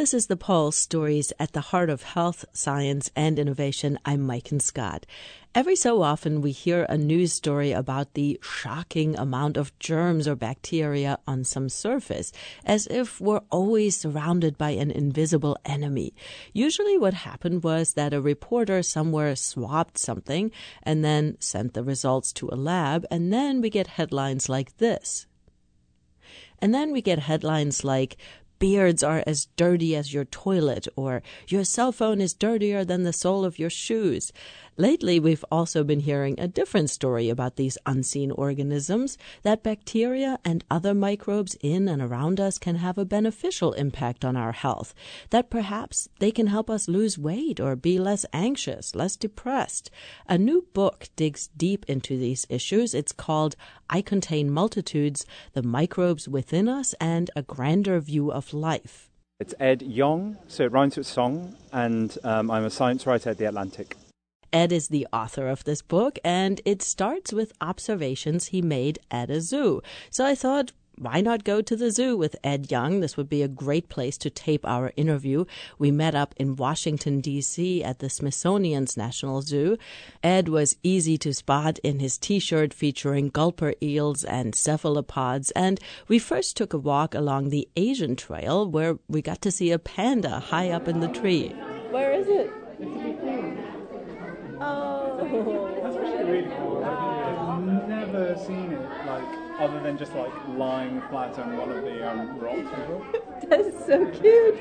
This is The Pulse, stories at the heart of health, science, and innovation. I'm Maiken Scott. Every so often we hear a news story about the shocking amount of germs or bacteria on some surface, as if we're always surrounded by an invisible enemy. Usually what happened was that a reporter somewhere swabbed something and then sent the results to a lab, and then we get headlines like this. And then we get headlines like, beards are as dirty as your toilet, or your cell phone is dirtier than the sole of your shoes. Lately, we've also been hearing a different story about these unseen organisms, that bacteria and other microbes in and around us can have a beneficial impact on our health, that perhaps they can help us lose weight or be less anxious, less depressed. A new book digs deep into these issues. It's called I Contain Multitudes, The Microbes Within Us and a Grander View of Life. It's Ed Yong, so it rhymes with song, and I'm a science writer at The Atlantic. Ed is the author of this book, and it starts with observations he made at a zoo. So I thought, why not go to the zoo with Ed Yong? This would be a great place to tape our interview. We met up in Washington, D.C. at the Smithsonian's National Zoo. Ed was easy to spot in his T-shirt featuring gulper eels and cephalopods, and we first took a walk along the Asian Trail where we got to see a panda high up in the tree. Where is it? Oh, that's actually really cool. I've never seen it other than just lying flat on one of the rocks. That's so cute.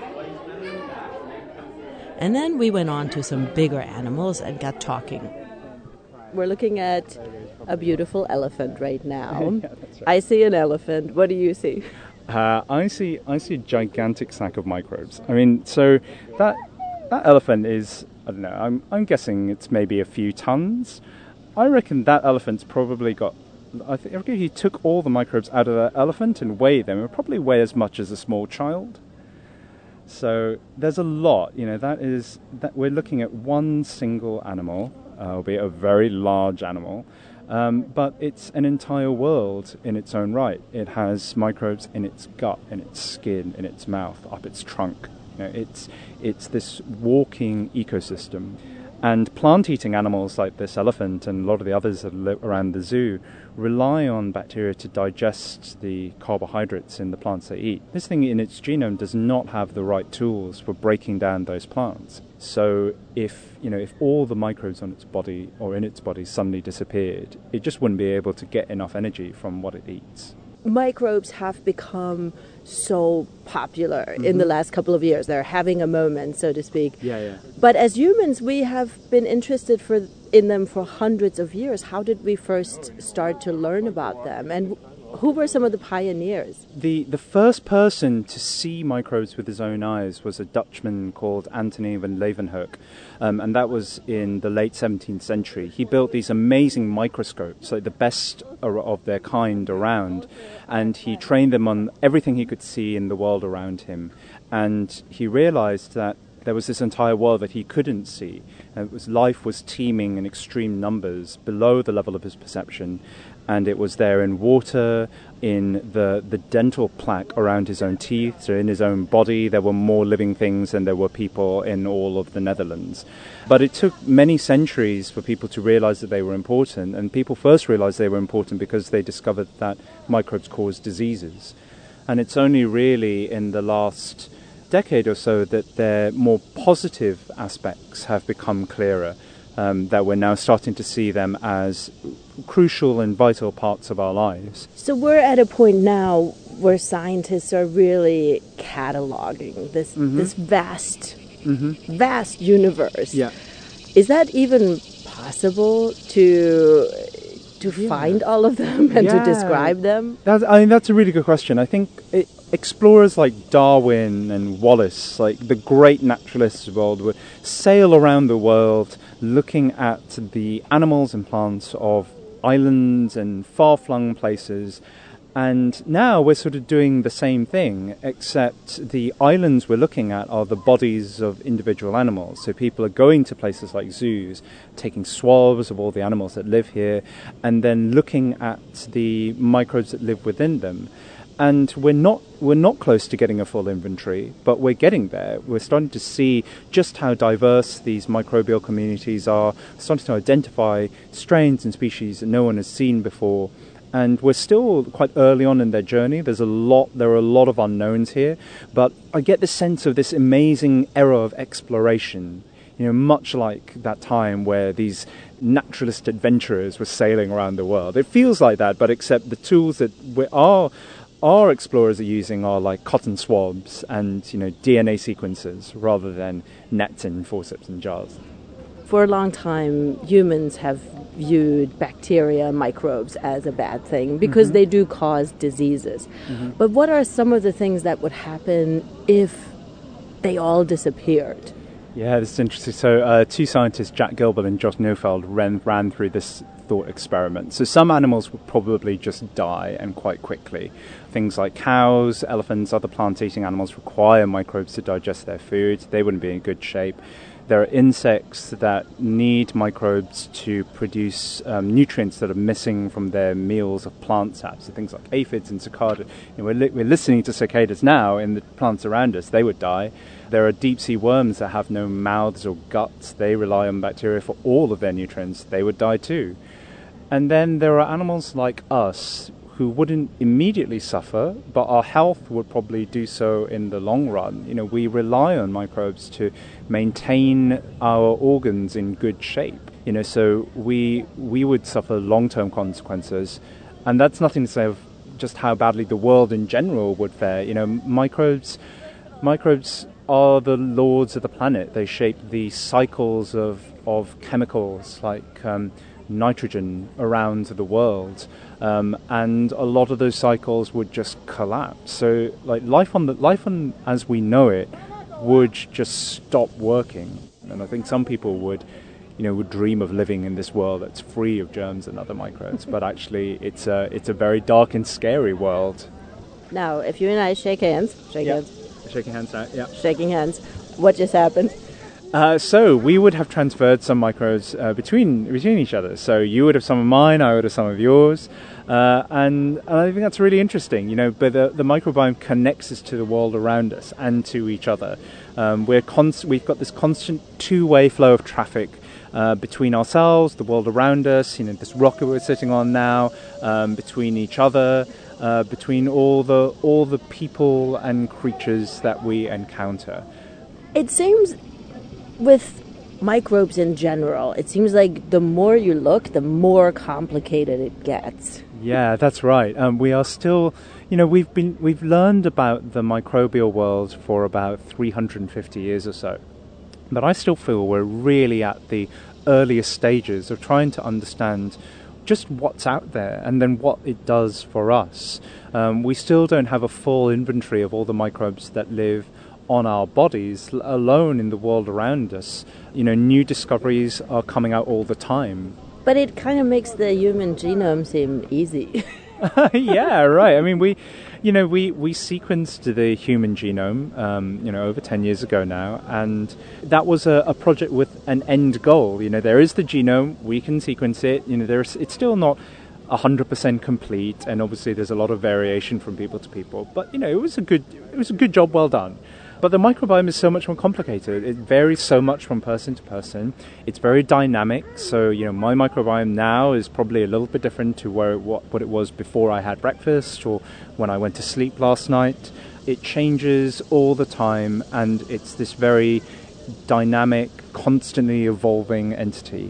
And then we went on to some bigger animals and got talking. We're looking at a beautiful elephant right now. Yeah, that's right. I see an elephant. What do you see? I see a gigantic sack of microbes. I mean, so that elephant is, I don't know, I'm guessing it's maybe a few tons. I reckon that elephant's probably got, I reckon if he took all the microbes out of that elephant and weighed them, it would probably weigh as much as a small child. So there's a lot, that we're looking at one single animal, albeit a very large animal, but it's an entire world in its own right. It has microbes in its gut, in its skin, in its mouth, up its trunk. It's this walking ecosystem. And plant-eating animals like this elephant and a lot of the others that live around the zoo rely on bacteria to digest the carbohydrates in the plants they eat. This thing in its genome does not have the right tools for breaking down those plants. So if all the microbes on its body or in its body suddenly disappeared, it just wouldn't be able to get enough energy from what it eats. Microbes have become so popular in the last couple of years. They're having a moment, so to speak. Yeah. But as humans, we have been interested in them for hundreds of years. How did we first start to learn about them? And who were some of the pioneers? The first person to see microbes with his own eyes was a Dutchman called Antony van Leeuwenhoek, and that was in the late 17th century. He built these amazing microscopes, like the best of their kind around, and he trained them on everything he could see in the world around him. And he realized that there was this entire world that he couldn't see. Life was teeming in extreme numbers below the level of his perception, and it was there in water, in the dental plaque around his own teeth, so in his own body. There were more living things than there were people in all of the Netherlands. But it took many centuries for people to realize that they were important, and people first realized they were important because they discovered that microbes cause diseases. And it's only really in the last decade or so that their more positive aspects have become clearer, that we're now starting to see them as crucial and vital parts of our lives. So we're at a point now where scientists are really cataloging this vast universe. Yeah. Is that even possible to find all of them and to describe them? That's a really good question. I think explorers like Darwin and Wallace, like the great naturalists of the world, would sail around the world looking at the animals and plants of islands and far-flung places. And now we're sort of doing the same thing, except the islands we're looking at are the bodies of individual animals. So people are going to places like zoos, taking swabs of all the animals that live here, and then looking at the microbes that live within them. And we're not close to getting a full inventory, but we're getting there. We're starting to see just how diverse these microbial communities are, starting to identify strains and species that no one has seen before. And we're still quite early on in their journey. There are a lot of unknowns here, but I get the sense of this amazing era of exploration. Much like that time where these naturalist adventurers were sailing around the world. It feels like that, but except the tools that our explorers are using are like cotton swabs and DNA sequences rather than nets and forceps and jars. For a long time, humans have viewed bacteria, microbes as a bad thing because they do cause diseases. But what are some of the things that would happen if they all disappeared? Yeah, this is interesting. So two scientists, Jack Gilbert and Josh Neufeld, ran through this thought experiment. So some animals would probably just die, and quite quickly. Things like cows, elephants, other plant-eating animals require microbes to digest their food. They wouldn't be in good shape. There are insects that need microbes to produce nutrients that are missing from their meals of plant saps. So things like aphids and cicadas. We're listening to cicadas now in the plants around us. They would die. There are deep-sea worms that have no mouths or guts. They rely on bacteria for all of their nutrients. They would die too. And then there are animals like us who wouldn't immediately suffer, but our health would probably do so in the long run. We rely on microbes to maintain our organs in good shape. So we would suffer long-term consequences. And that's nothing to say of just how badly the world in general would fare. Microbes are the lords of the planet. They shape the cycles of chemicals like nitrogen around the world, and a lot of those cycles would just collapse. So, life on as we know it would just stop working. And I think some people would dream of living in this world that's free of germs and other microbes. But actually, it's a very dark and scary world. Now, if you and I shake hands. Shaking hands now. Yeah. Shaking hands. What just happened? So we would have transferred some microbes between each other. So you would have some of mine, I would have some of yours, and I think that's really interesting. But the microbiome connects us to the world around us and to each other. We've got this constant two-way flow of traffic between ourselves, the world around us. This rocket we're sitting on now, between each other, between all the people and creatures that we encounter. It seems, with microbes in general, it seems like the more you look, the more complicated it gets. Yeah, that's right. We are still, we've learned about the microbial world for about 350 years or so. But I still feel we're really at the earliest stages of trying to understand just what's out there and then what it does for us. We still don't have a full inventory of all the microbes that live on our bodies, alone in the world around us. New discoveries are coming out all the time. But it kind of makes the human genome seem easy. Yeah, right. I mean, we sequenced the human genome, over 10 years ago now, and that was a project with an end goal. There is the genome, we can sequence it. It's still not 100% complete, and obviously there's a lot of variation from people to people. But it was a good job, well done. But the microbiome is so much more complicated. It varies so much from person to person. It's very dynamic. So, my microbiome now is probably a little bit different to what it was before I had breakfast or when I went to sleep last night. It changes all the time, and it's this very dynamic, constantly evolving entity.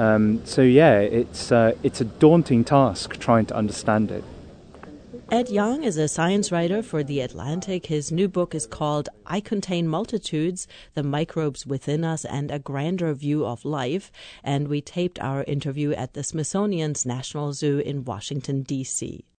It's a daunting task trying to understand it. Ed Yong is a science writer for The Atlantic. His new book is called I Contain Multitudes, The Microbes Within Us and a Grander View of Life. And we taped our interview at the Smithsonian's National Zoo in Washington, D.C.